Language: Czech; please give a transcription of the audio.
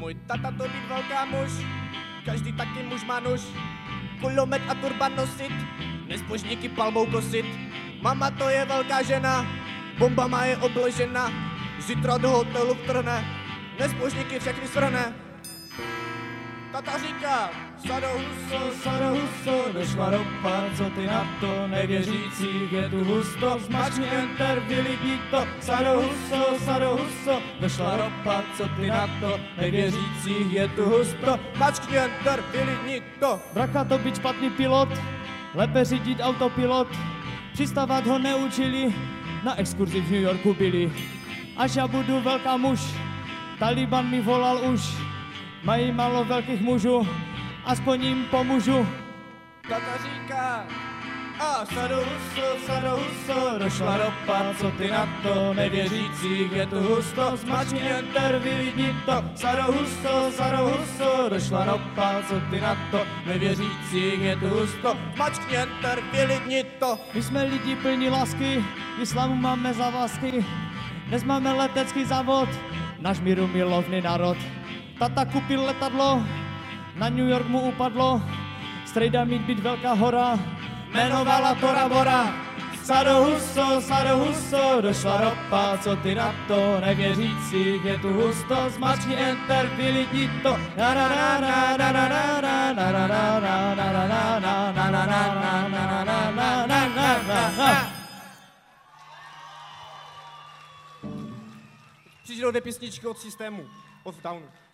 Můj tata to být velká muž, každý taky muž má nož. Kulomet a turban nosit, nezbožníky palbou kosit. Mama to je velká žena, bombama je obložena. Zítra do hotelu vtrhne, nezbožníky všechny svrhne. Tata říká, Sado Huso, došla ropa, co ty na to, nevěřících je tu husto, zmačkni enter, vylidni to, Sado Huso, došla ropa, co ty na to, nevěřících je tu husto, mačkni enter, vylidni to. Bracha to být špatný pilot, lépe řídit autopilot, přistavat ho neučili, na exkurzi v New Yorku byli. Až já budu velká muž, Taliban mi volal už, mají málo velkých mužů, aspoň jim pomůžu. Tata říká, a Sado Huso, došla ropa, co ty na to, nevěřících je tu husto, zmačkni enter, vylidni to. Sado Huso, došla ropa, co ty na to, nevěřících je tu husto, mačkni enter, vylidni to. My jsme lidi plní lásky, v islámu máme závazky, dnes máme letecký závod, náš míru milovný národ. Tata kupil letadlo, na New York mu upadlo, strejda mít být velká hora, jmenovala Tora Bora. Sado Huso, došla ropa, co ty na to, nevěřících je tu husto, zmačkni enter, vylidni to. Přijdou dvě písničky od Systému, od Downu.